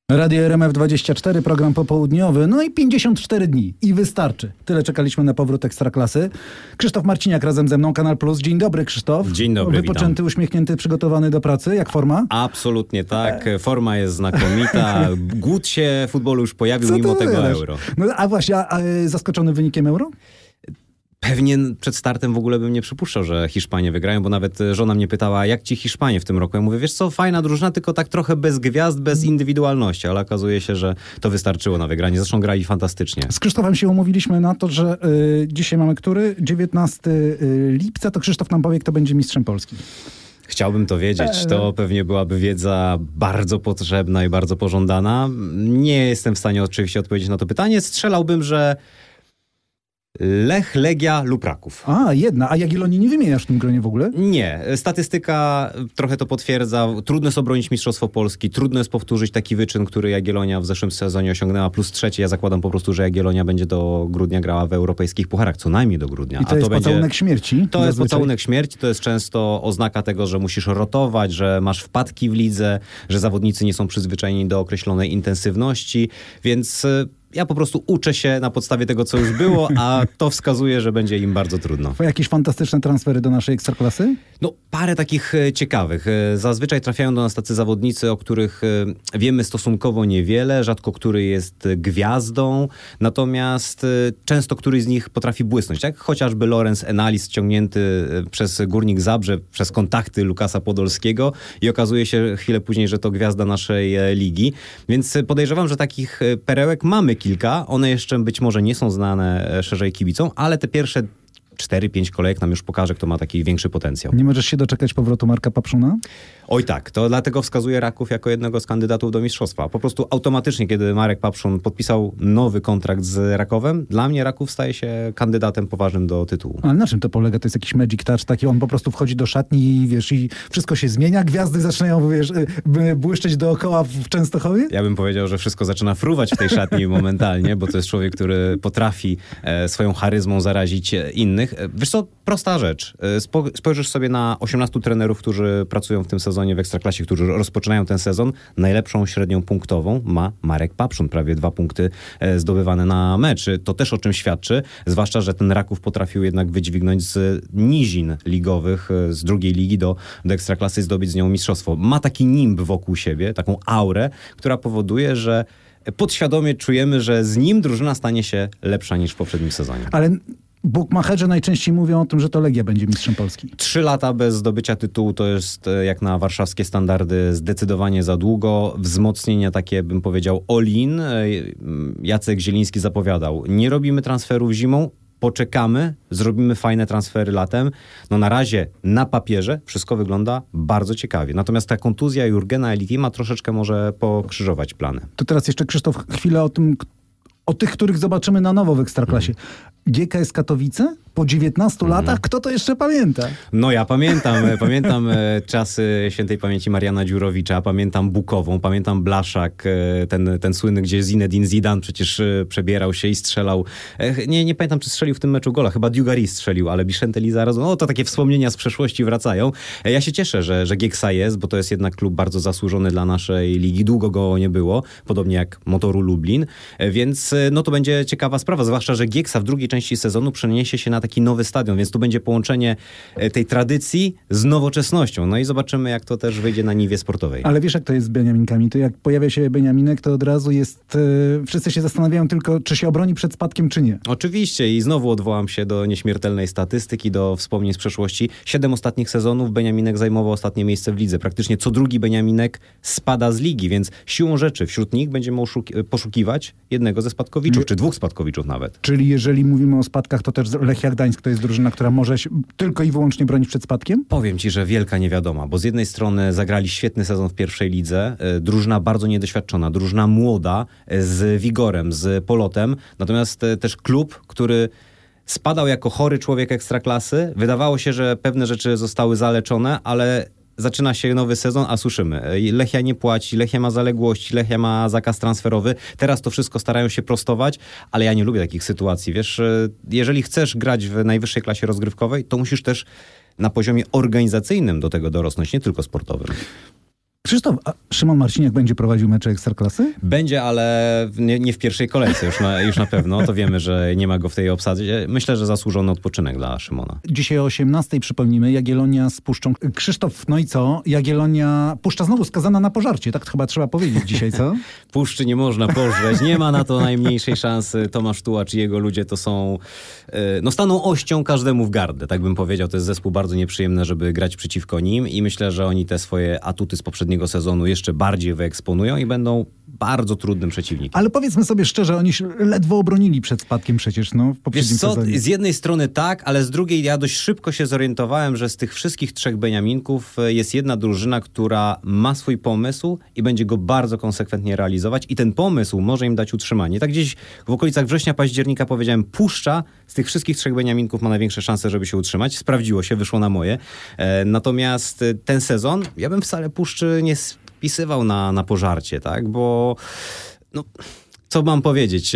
Radio RMF24, program popołudniowy, no i 54 dni i wystarczy. Tyle czekaliśmy na powrót Ekstraklasy. Krzysztof Marciniak razem ze mną, Kanal Plus. Dzień dobry, Krzysztof. Dzień dobry, Wypoczęty, witam. uśmiechnięty, przygotowany do pracy. Jak forma? Absolutnie tak. Forma jest znakomita. Głód się futbolu już pojawił mimo tego Euro. No a właśnie, zaskoczony wynikiem Euro? Pewnie przed startem w ogóle bym nie przypuszczał, że Hiszpanie wygrają, bo nawet żona mnie pytała, jak ci Hiszpanie w tym roku? Ja mówię, wiesz co, fajna drużyna, tylko tak trochę bez gwiazd, bez indywidualności, ale okazuje się, że to wystarczyło na wygranie. Zresztą grali fantastycznie. Z Krzysztofem się umówiliśmy na to, że dzisiaj mamy który? 19 lipca, to Krzysztof nam powie, kto będzie mistrzem Polski. Chciałbym to wiedzieć. To pewnie byłaby wiedza bardzo potrzebna i bardzo pożądana. Nie jestem w stanie oczywiście odpowiedzieć na to pytanie. Strzelałbym, że Lech, Legia lub Raków. A Jagiellonii nie wymieniasz w tym gronie w ogóle? Nie. Statystyka trochę to potwierdza. Trudno jest obronić Mistrzostwo Polski. Trudno jest powtórzyć taki wyczyn, który Jagiellonia w zeszłym sezonie osiągnęła, plus trzeci. Ja zakładam po prostu, że Jagiellonia będzie do grudnia grała w europejskich pucharach. Co najmniej do grudnia. I to jest pocałunek śmierci? To jest pocałunek śmierci. To jest często oznaka tego, że musisz rotować, że masz wpadki w lidze, że zawodnicy nie są przyzwyczajeni do określonej intensywności. Więc ja po prostu uczę się na podstawie tego, co już było, a to wskazuje, że będzie im bardzo trudno. Jakieś fantastyczne transfery do naszej Ekstraklasy? No, parę takich ciekawych. Zazwyczaj trafiają do nas tacy zawodnicy, o których wiemy stosunkowo niewiele, rzadko który jest gwiazdą, natomiast często któryś z nich potrafi błysnąć. Jak chociażby Lorenz Enalis ściągnięty przez Górnik Zabrze, przez kontakty Lukasa Podolskiego i okazuje się chwilę później, że to gwiazda naszej ligi. Więc podejrzewam, że takich perełek mamy kilka. One jeszcze być może nie są znane szerzej kibicom, ale te pierwsze 4-5 kolejek nam już pokaże, kto ma taki większy potencjał. Nie możesz się doczekać powrotu Marka Papszuna? Oj tak, to dlatego wskazuje Raków jako jednego z kandydatów do mistrzostwa. Po prostu automatycznie, kiedy Marek Papszun podpisał nowy kontrakt z Rakowem, dla mnie Raków staje się kandydatem poważnym do tytułu. Ale na czym to polega? To jest jakiś magic touch taki, on po prostu wchodzi do szatni i wiesz, i wszystko się zmienia, gwiazdy zaczynają, wiesz, błyszczeć dookoła w Częstochowie? Ja bym powiedział, że wszystko zaczyna fruwać w tej szatni momentalnie, bo to jest człowiek, który potrafi swoją charyzmą zarazić innych. Wiesz co, prosta rzecz. Spojrzysz sobie na 18 trenerów, którzy pracują w tym sezonie w Ekstraklasie, którzy rozpoczynają ten sezon. Najlepszą średnią punktową ma Marek Papszun. Prawie 2 punkty zdobywane na mecz. To też o czym świadczy. Zwłaszcza, że ten Raków potrafił jednak wydźwignąć z nizin ligowych, z drugiej ligi do Ekstraklasy i zdobyć z nią mistrzostwo. Ma taki nimb wokół siebie, taką aurę, która powoduje, że podświadomie czujemy, że z nim drużyna stanie się lepsza niż w poprzednim sezonie. Ale bukmacherzy najczęściej mówią o tym, że to Legia będzie mistrzem Polski. 3 lata bez zdobycia tytułu to jest, jak na warszawskie standardy, zdecydowanie za długo. Wzmocnienia takie, bym powiedział, all-in. Jacek Zieliński zapowiadał, nie robimy transferów zimą, poczekamy, zrobimy fajne transfery latem. No na razie na papierze wszystko wygląda bardzo ciekawie. Natomiast ta kontuzja Jurgena Elitima troszeczkę może pokrzyżować plany. To teraz jeszcze, Krzysztof, chwilę o tych, których zobaczymy na nowo w Ekstraklasie. GKS Katowice? Po 19 latach? Kto to jeszcze pamięta? No ja pamiętam. Pamiętam czasy świętej pamięci Mariana Dziurowicza, pamiętam Bukową, pamiętam Blaszak, ten słynny, gdzie Zinedine Zidane przecież przebierał się i strzelał. Nie pamiętam, czy strzelił w tym meczu gola. Chyba Diugari strzelił, ale Bichente Lizarazu, no to takie wspomnienia z przeszłości wracają. Ja się cieszę, że Gieksa jest, bo to jest jednak klub bardzo zasłużony dla naszej ligi. Długo go nie było, podobnie jak Motoru Lublin. Więc no to będzie ciekawa sprawa, zwłaszcza, że Gieksa w drugiej części sezonu przeniesie się na taki nowy stadion, więc tu będzie połączenie tej tradycji z nowoczesnością. No i zobaczymy, jak to też wyjdzie na niwie sportowej. Ale wiesz, jak to jest z Beniaminkami? To jak pojawia się Beniaminek, to od razu jest... wszyscy się zastanawiają tylko, czy się obroni przed spadkiem, czy nie. Oczywiście i znowu odwołam się do nieśmiertelnej statystyki, do wspomnień z przeszłości. 7 ostatnich sezonów Beniaminek zajmował ostatnie miejsce w lidze. Praktycznie co drugi Beniaminek spada z ligi, więc siłą rzeczy wśród nich będziemy poszukiwać jednego ze spadkowiczów, czy 2 spadkowiczów nawet. Czyli jeżeli mówimy o spadkach, to też Lechia Gdańsk to jest drużyna, która może się tylko i wyłącznie bronić przed spadkiem? Powiem ci, że wielka niewiadoma, bo z jednej strony zagrali świetny sezon w pierwszej lidze, drużyna bardzo niedoświadczona, drużyna młoda, z wigorem, z polotem, natomiast też klub, który spadał jako chory człowiek ekstraklasy. Wydawało się, że pewne rzeczy zostały zaleczone, ale zaczyna się nowy sezon, a słyszymy. Lechia nie płaci, Lechia ma zaległości, Lechia ma zakaz transferowy. Teraz to wszystko starają się prostować, ale ja nie lubię takich sytuacji. Wiesz, jeżeli chcesz grać w najwyższej klasie rozgrywkowej, to musisz też na poziomie organizacyjnym do tego dorosnąć, nie tylko sportowym. Krzysztof, a Szymon Marciniak będzie prowadził mecze Ekstraklasy? Będzie, ale nie w pierwszej kolejce już na pewno. To wiemy, że nie ma go w tej obsadzie. Myślę, że zasłużony odpoczynek dla Szymona. Dzisiaj o 18:00 przypomnimy, Jagiellonia z Puszczą. Krzysztof, no i co? Jagiellonia, Puszcza znowu skazana na pożarcie, tak chyba trzeba powiedzieć dzisiaj, co? Puszczy nie można pożreć, nie ma na to najmniejszej szansy. Tomasz Tułacz i jego ludzie to są, staną ością każdemu w gardę, tak bym powiedział. To jest zespół bardzo nieprzyjemny, żeby grać przeciwko nim i myślę, że oni te swoje atuty z poprzedniego sezonu jeszcze bardziej wyeksponują i będą bardzo trudnym przeciwnikiem. Ale powiedzmy sobie szczerze, oni się ledwo obronili przed spadkiem przecież, w poprzednim sezonie. Z jednej strony tak, ale z drugiej ja dość szybko się zorientowałem, że z tych wszystkich 3 Beniaminków jest jedna drużyna, która ma swój pomysł i będzie go bardzo konsekwentnie realizować i ten pomysł może im dać utrzymanie. Tak gdzieś w okolicach września, października powiedziałem, Puszcza z tych wszystkich 3 Beniaminków ma największe szanse, żeby się utrzymać. Sprawdziło się, wyszło na moje. Natomiast ten sezon, ja bym wcale Puszczy nie spisywał na pożarcie, tak? Bo co mam powiedzieć?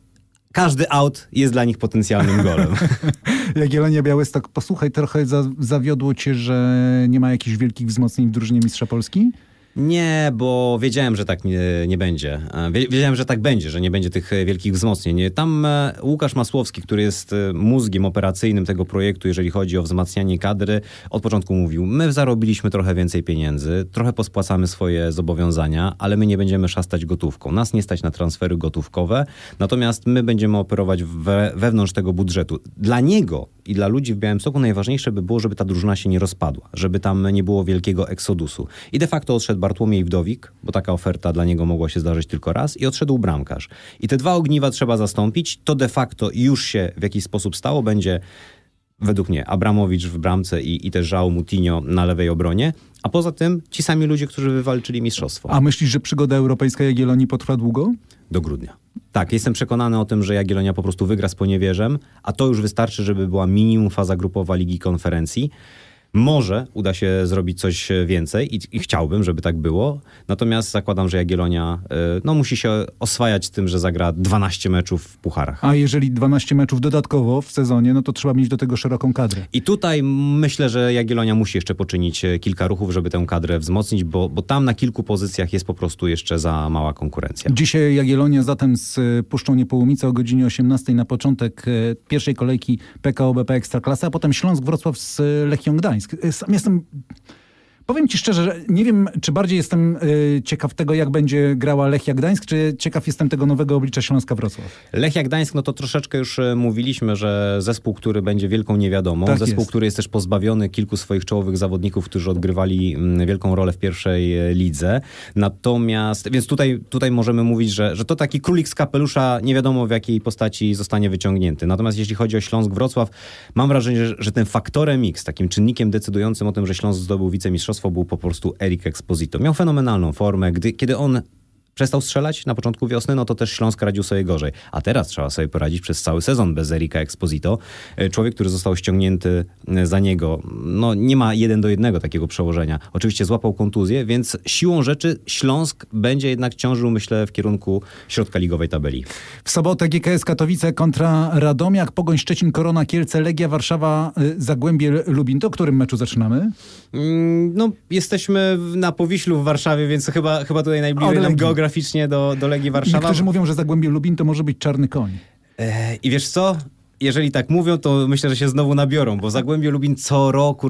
Każdy out jest dla nich potencjalnym golem. Jagiellonia Białystok, posłuchaj, trochę zawiodło cię, że nie ma jakichś wielkich wzmocnień w drużynie Mistrza Polski? Nie, bo wiedziałem, że tak nie będzie. Wiedziałem, że tak będzie, że nie będzie tych wielkich wzmocnień. Tam Łukasz Masłowski, który jest mózgiem operacyjnym tego projektu, jeżeli chodzi o wzmacnianie kadry, od początku mówił, my zarobiliśmy trochę więcej pieniędzy, trochę pospłacamy swoje zobowiązania, ale my nie będziemy szastać gotówką. Nas nie stać na transfery gotówkowe, natomiast my będziemy operować wewnątrz tego budżetu. Dla niego i dla ludzi w Białymstoku najważniejsze by było, żeby ta drużyna się nie rozpadła, żeby tam nie było wielkiego eksodusu. I de facto odszedł Bartłomiej Wdowik, bo taka oferta dla niego mogła się zdarzyć tylko raz i odszedł bramkarz. I te 2 ogniwa trzeba zastąpić. To de facto już się w jakiś sposób stało. Będzie według mnie Abramowicz w bramce i też João Moutinho na lewej obronie. A poza tym ci sami ludzie, którzy wywalczyli mistrzostwo. A myślisz, że przygoda europejska Jagiellonii potrwa długo? Do grudnia. Tak, jestem przekonany o tym, że Jagiellonia po prostu wygra z Poniewierzem, a to już wystarczy, żeby była minimum faza grupowa Ligi Konferencji. Może uda się zrobić coś więcej i chciałbym, żeby tak było. Natomiast zakładam, że Jagiellonia musi się oswajać z tym, że zagra 12 meczów w pucharach. A jeżeli 12 meczów dodatkowo w sezonie, to trzeba mieć do tego szeroką kadrę. I tutaj myślę, że Jagiellonia musi jeszcze poczynić kilka ruchów, żeby tę kadrę wzmocnić, bo tam na kilku pozycjach jest po prostu jeszcze za mała konkurencja. Dzisiaj Jagiellonia zatem z Puszczą Niepołomice o godzinie 18:00 na początek pierwszej kolejki PKO BP Ekstraklasa, a potem Śląsk Wrocław z Lechią Gdańsk. Sam jestem, powiem ci szczerze, że nie wiem, czy bardziej jestem ciekaw tego, jak będzie grała Lechia Gdańsk, czy ciekaw jestem tego nowego oblicza Śląska Wrocław. Lechia Gdańsk, to troszeczkę już mówiliśmy, że zespół, który będzie wielką niewiadomą, tak zespół, jest. Który jest też pozbawiony kilku swoich czołowych zawodników, którzy odgrywali wielką rolę w pierwszej lidze. Natomiast, więc tutaj możemy mówić, że to taki królik z kapelusza, nie wiadomo w jakiej postaci zostanie wyciągnięty. Natomiast jeśli chodzi o Śląsk Wrocław, mam wrażenie, że ten faktorem X, takim czynnikiem decydującym o tym, że Śląsk zdobył wicemistrzostwo, był po prostu Erik Exposito. Miał fenomenalną formę. Kiedy on przestał strzelać na początku wiosny, to też Śląsk radził sobie gorzej. A teraz trzeba sobie poradzić przez cały sezon bez Erika Exposito. Człowiek, który został ściągnięty za niego, nie ma 1:1 takiego przełożenia. Oczywiście złapał kontuzję, więc siłą rzeczy Śląsk będzie jednak ciążył, myślę, w kierunku środka ligowej tabeli. W sobotę GKS Katowice kontra Radomiak, Pogoń Szczecin, Korona Kielce, Legia Warszawa, Zagłębie Lubin. To o którym meczu zaczynamy? Jesteśmy na Powiślu w Warszawie, więc chyba tutaj najbliżej nam geograficznie do Legii Warszawa. Niektórzy mówią, że Zagłębie Lubin to może być czarny koń. I wiesz co? Jeżeli tak mówią, to myślę, że się znowu nabiorą, bo Zagłębie Lubin co roku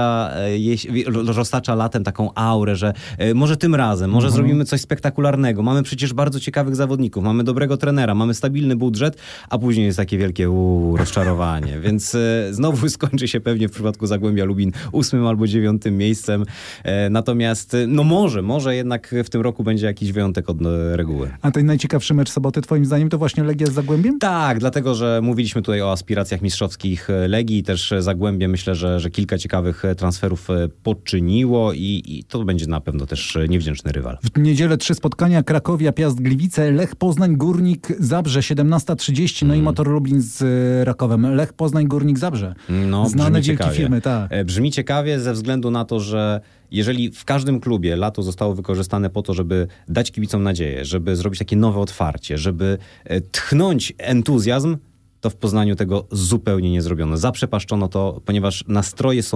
roztacza latem taką aurę, że może tym razem, może zrobimy coś spektakularnego. Mamy przecież bardzo ciekawych zawodników, mamy dobrego trenera, mamy stabilny budżet, a później jest takie wielkie rozczarowanie. Więc znowu skończy się pewnie w przypadku Zagłębia Lubin 8. albo 9. miejscem. Natomiast może jednak w tym roku będzie jakiś wyjątek od reguły. A ten najciekawszy mecz soboty twoim zdaniem to właśnie Legia z Zagłębiem? Tak, dlatego, że mówiliśmy tutaj o aspiracjach mistrzowskich Legii, też Zagłębie myślę, że kilka ciekawych transferów poczyniło i to będzie na pewno też niewdzięczny rywal. W niedzielę 3 spotkania: Krakowia, Piast Gliwice, Lech Poznań, Górnik Zabrze, 17:30, i Motor Lublin z Rakowem. Lech Poznań, Górnik Zabrze. Znane wielkie ciekawie. firmy, tak. Brzmi ciekawie ze względu na to, że jeżeli w każdym klubie lato zostało wykorzystane po to, żeby dać kibicom nadzieję, żeby zrobić takie nowe otwarcie, żeby tchnąć entuzjazm, to w Poznaniu tego zupełnie nie zrobiono. Zaprzepaszczono to, ponieważ nastroje są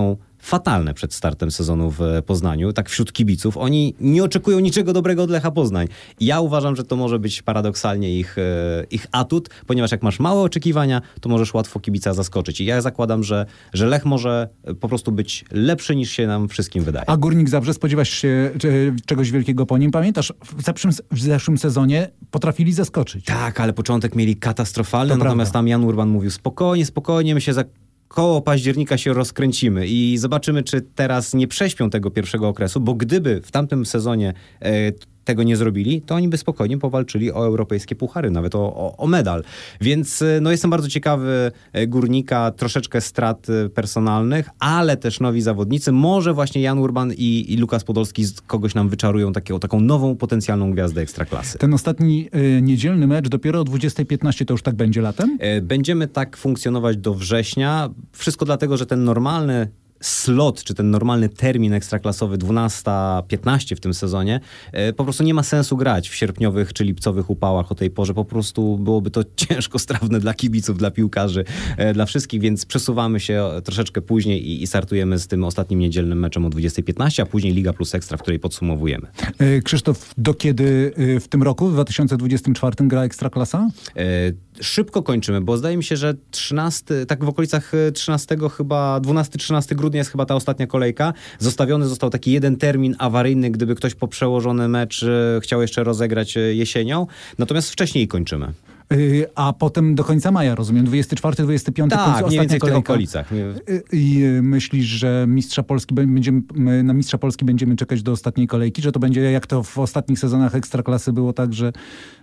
fatalne przed startem sezonu w Poznaniu, tak wśród kibiców. Oni nie oczekują niczego dobrego od Lecha Poznań. Ja uważam, że to może być paradoksalnie ich atut, ponieważ jak masz małe oczekiwania, to możesz łatwo kibica zaskoczyć. I ja zakładam, że Lech może po prostu być lepszy niż się nam wszystkim wydaje. A Górnik Zabrze, spodziewasz się czegoś wielkiego po nim? Pamiętasz, w zeszłym sezonie potrafili zaskoczyć. Tak, ale początek mieli katastrofalny, natomiast prawda. tam Jan Urban mówił spokojnie, my się za koło października się rozkręcimy i zobaczymy, czy teraz nie prześpią tego pierwszego okresu, bo gdyby w tamtym sezonie tego nie zrobili, to oni by spokojnie powalczyli o europejskie puchary, nawet o medal. Więc no, jestem bardzo ciekawy Górnika, troszeczkę strat personalnych, ale też nowi zawodnicy. Może właśnie Jan Urban i Lukas Podolski kogoś nam wyczarują taką nową potencjalną gwiazdę Ekstraklasy. Ten ostatni niedzielny mecz dopiero o 20:15 to już tak będzie latem? Będziemy tak funkcjonować do września. Wszystko dlatego, że ten normalny slot, czy ten normalny termin ekstraklasowy 12:15 w tym sezonie, po prostu nie ma sensu grać w sierpniowych czy lipcowych upałach o tej porze. Po prostu byłoby to ciężko strawne dla kibiców, dla piłkarzy, dla wszystkich, więc przesuwamy się troszeczkę później i startujemy z tym ostatnim niedzielnym meczem o 20:15, a później Liga Plus Ekstra, w której podsumowujemy. Krzysztof, do kiedy w tym roku, w 2024 gra Ekstraklasa? Szybko kończymy, bo zdaje mi się, że 13, tak w okolicach 13 chyba, 12-13 grudnia jest chyba ta ostatnia kolejka. Zostawiony został taki jeden termin awaryjny, gdyby ktoś po przełożony mecz chciał jeszcze rozegrać jesienią. Natomiast wcześniej kończymy. A potem do końca maja, rozumiem, 24-25 Tak, mniej więcej w tych kolejka. okolicach. I myślisz, że na mistrza Polski będziemy czekać do ostatniej kolejki? Że to będzie jak to w ostatnich sezonach Ekstraklasy było tak, że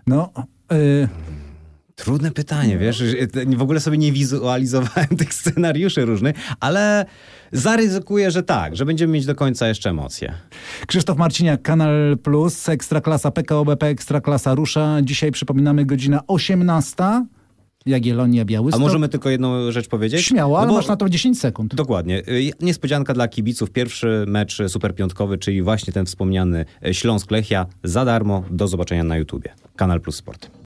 Trudne pytanie, wiesz, w ogóle sobie nie wizualizowałem tych scenariuszy różnych, ale zaryzykuję, że tak, że będziemy mieć do końca jeszcze emocje. Krzysztof Marciniak, Kanal Plus, Ekstraklasa, PKO BP Ekstraklasa rusza. Dzisiaj przypominamy godzina 18. Jagiellonia, Białystok. A możemy tylko jedną rzecz powiedzieć? Śmiało, ale masz na to 10 sekund. Dokładnie. Niespodzianka dla kibiców. Pierwszy mecz superpiątkowy, czyli właśnie ten wspomniany Śląsk Lechia za darmo. Do zobaczenia na YouTubie. Kanal Plus Sport.